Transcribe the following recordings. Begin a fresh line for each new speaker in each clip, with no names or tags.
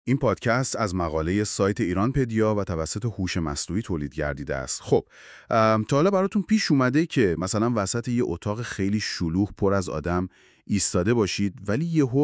این پادکست از مقاله سایت ایرانپدیا و توسط هوش مصنوعی تولید گردیده است. خب، تا حالا براتون پیش اومده که مثلا وسط یه اتاق خیلی شلوغ پر از آدم ایستاده باشید ولی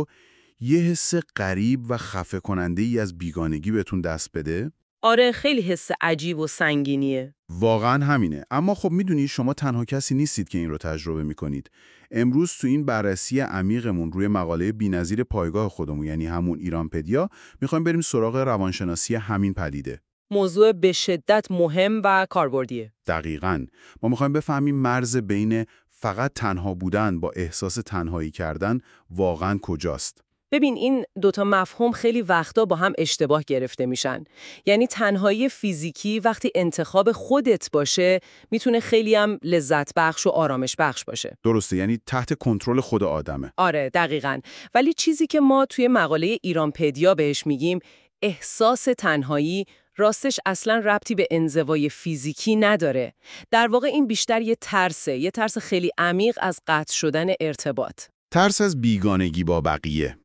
یه حس غریب و خفه کننده ای از بیگانگی بهتون دست بده؟
آره، خیلی حس عجیب و سنگینیه.
واقعا همینه. اما خب میدونی شما تنها کسی نیستید که این رو تجربه میکنید. امروز تو این بررسی عمیقمون روی مقاله بی‌نظیر پایگاه خودمون، یعنی همون ایرانپدیا، میخوایم بریم سراغ روانشناسی همین پدیده.
موضوع به شدت مهم و کاربردیه.
دقیقاً. ما میخوایم بفهمیم مرز بین فقط تنها بودن با احساس تنهایی کردن واقعاً کجاست.
ببین، این دوتا مفهوم خیلی وقتا با هم اشتباه گرفته میشن. یعنی تنهایی فیزیکی وقتی انتخاب خودت باشه میتونه خیلی هم لذت بخش و آرامش بخش باشه.
درسته، یعنی تحت کنترل خود آدمه.
آره، دقیقاً. ولی چیزی که ما توی مقاله ایرانپدیا بهش میگیم احساس تنهایی، راستش اصلا ربطی به انزوای فیزیکی نداره. در واقع این بیشتر یه ترس خیلی عمیق از قطع شدن ارتباط.
ترس از بیگانگی با بقیه.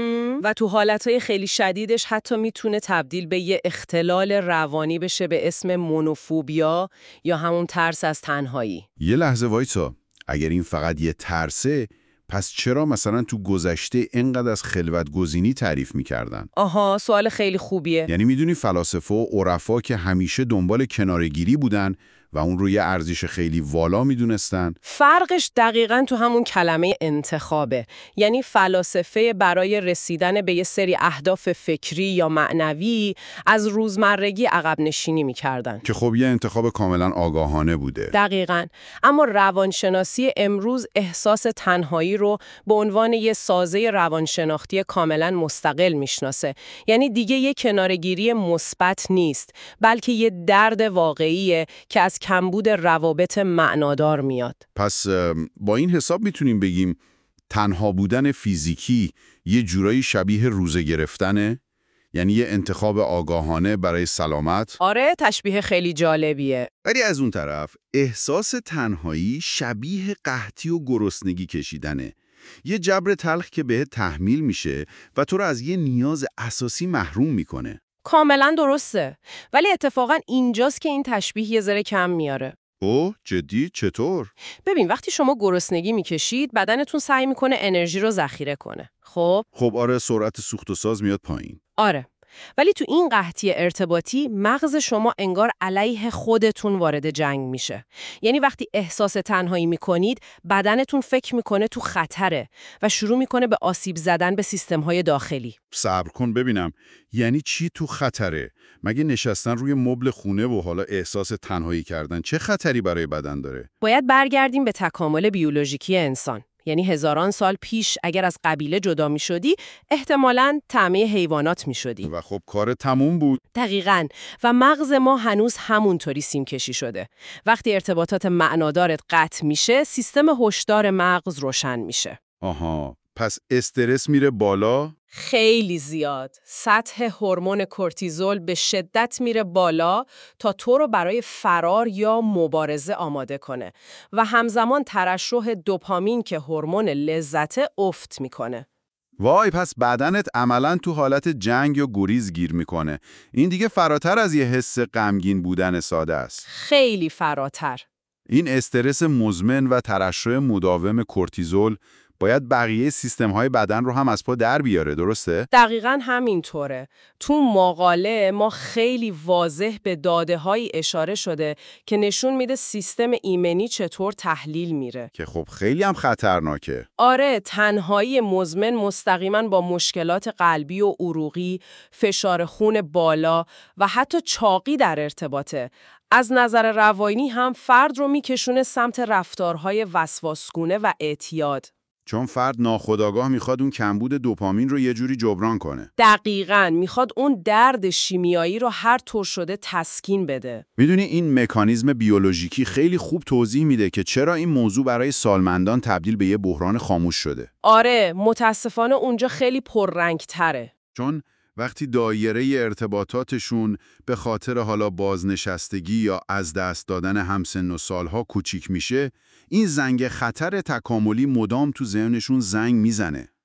و تو حالتهای خیلی شدیدش حتی میتونه تبدیل به یه اختلال روانی بشه به اسم مونوفوبیا یا همون ترس از تنهایی.
یه لحظه وایسا، اگر این فقط یه ترسه، پس چرا مثلا تو گذشته اینقدر از خلوت گزینی تعریف میکردن؟
آها، سوال خیلی خوبیه.
یعنی میدونی فلاسفه و عرفا که همیشه دنبال کناره‌گیری بودن و اون رو یه ارزش خیلی والا میدونستن؟
فرقش دقیقاً تو همون کلمه انتخابه. یعنی فلاسفه برای رسیدن به یه سری اهداف فکری یا معنوی از روزمرگی عقب نشینی میکردن.
که خب یه انتخاب کاملا آگاهانه بوده.
دقیقاً. اما روانشناسی امروز احساس تنهایی رو به عنوان یه سازه روانشناختی کاملا مستقل میشناسه. یعنی دیگه یه کناره‌گیری مثبت نیست، بلکه یه درد واقعیه که از کمبود روابط معنادار میاد.
پس با این حساب میتونیم بگیم تنها بودن فیزیکی یه جورایی شبیه روزه گرفتنه؟ یعنی یه انتخاب آگاهانه برای سلامت؟
آره، تشبیه خیلی جالبیه.
ولی از اون طرف احساس تنهایی شبیه قحطی و گرسنگی کشیدنه. یه جبر تلخ که بهت تحمیل میشه و تو رو از یه نیاز اساسی محروم میکنه.
کاملا درسته. ولی اتفاقا اینجاست که این تشبیه یه ذره کم میاره.
اوه، جدی؟ چطور؟
ببین، وقتی شما گرسنگی میکشید بدنتون سعی میکنه انرژی رو ذخیره کنه. خب
آره، سرعت سوخت و ساز میاد پایین.
آره. ولی تو این قحطی ارتباطی مغز شما انگار علیه خودتون وارد جنگ میشه. یعنی وقتی احساس تنهایی میکنید بدنتون فکر میکنه تو خطره و شروع میکنه به آسیب زدن به سیستم‌های داخلی.
صبر کن ببینم، یعنی چی تو خطره؟ مگه نشستن روی مبل خونه و حالا احساس تنهایی کردن چه خطری برای بدن داره؟
باید برگردیم به تکامل بیولوژیکی انسان. یعنی هزاران سال پیش اگر از قبیله جدا می شدی احتمالاً طعمه حیوانات می شدی.
و خب کار تموم بود.
دقیقاً. و مغز ما هنوز همونطوری سیم کشی شده. وقتی ارتباطات معنادارت قطع میشه سیستم هشدار مغز روشن میشه.
آها، پس استرس میره بالا؟
خیلی زیاد. سطح هورمون کورتیزول به شدت میره بالا تا تو رو برای فرار یا مبارزه آماده کنه و همزمان ترشح دوپامین که هورمون لذته افت میکنه.
وای، پس بدنت عملاً تو حالت جنگ یا گریز گیر میکنه. این دیگه فراتر از یه حس غمگین بودن ساده است.
خیلی فراتر.
این استرس مزمن و ترشح مداوم کورتیزول باید بقیه سیستم‌های بدن رو هم از پا در بیاره، درسته؟
دقیقاً همینطوره. تو مقاله ما خیلی واضح به داده‌هایی اشاره شده که نشون میده سیستم ایمنی چطور تحلیل میره.
که خب خیلی هم خطرناکه.
آره، تنهایی مزمن مستقیماً با مشکلات قلبی و عروقی، فشار خون بالا و حتی چاقی در ارتباطه. از نظر روانی هم فرد رو میکشونه سمت رفتارهای وسواسگونه و اعتیاد.
چون فرد ناخودآگاه میخواد اون کمبود دوپامین رو یه جوری جبران کنه.
دقیقاً، میخواد اون درد شیمیایی رو هر طور شده تسکین بده.
میدونی این مکانیزم بیولوژیکی خیلی خوب توضیح میده که چرا این موضوع برای سالمندان تبدیل به یه بحران خاموش شده.
آره، متاسفانه اونجا خیلی پررنگ‌تره.
چون وقتی دایره ارتباطاتشون به خاطر حالا بازنشستگی یا از دست دادن همسن و سالها کوچیک میشه، این زنگ خطر تکاملی مدام تو ذهنشون زنگ میزنه.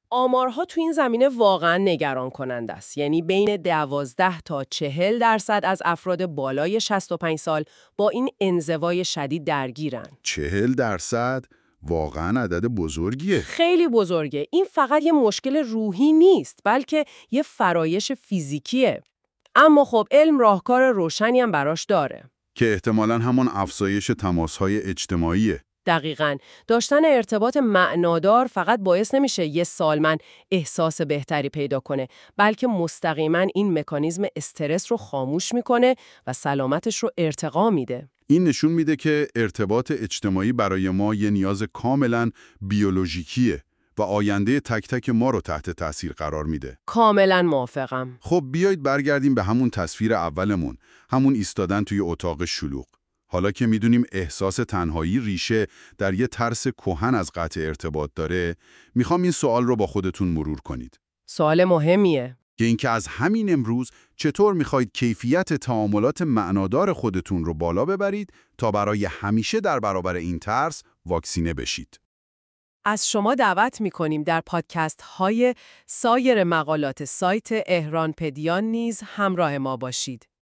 آمارها تو این زمینه واقعا نگران کننده است. یعنی بین 12 تا 40% از افراد بالای 65 سال با این انزوای شدید درگیرن.
40%؟ واقعا عدد بزرگیه.
خیلی بزرگه. این فقط یه مشکل روحی نیست، بلکه یه فرایش فیزیکیه. اما خب علم راهکار روشنی هم براش داره.
که احتمالاً همون افزایش تماس‌های اجتماعیه.
دقیقاً. داشتن ارتباط معنادار فقط باعث نمیشه یه سالمند احساس بهتری پیدا کنه، بلکه مستقیماً این مکانیزم استرس رو خاموش میکنه و سلامتش رو ارتقا میده.
این نشون میده که ارتباط اجتماعی برای ما یه نیاز کاملاً بیولوژیکیه و آینده تک تک ما رو تحت تأثیر قرار میده.
کاملاً موافقم.
خب بیایید برگردیم به همون تصویر اولمون، همون ایستادن توی اتاق شلوغ. حالا که میدونیم احساس تنهایی ریشه در یه ترس کهن از قطع ارتباط داره، میخوام این سوال رو با خودتون مرور کنید.
سوال مهمیه.
که اینکه از همین امروز چطور میخواید کیفیت تعاملات معنادار خودتون رو بالا ببرید تا برای همیشه در برابر این ترس واکسینه بشید.
از شما دعوت می‌کنیم در پادکست‌های سایر مقالات سایت احرانپدیا نیز همراه ما باشید.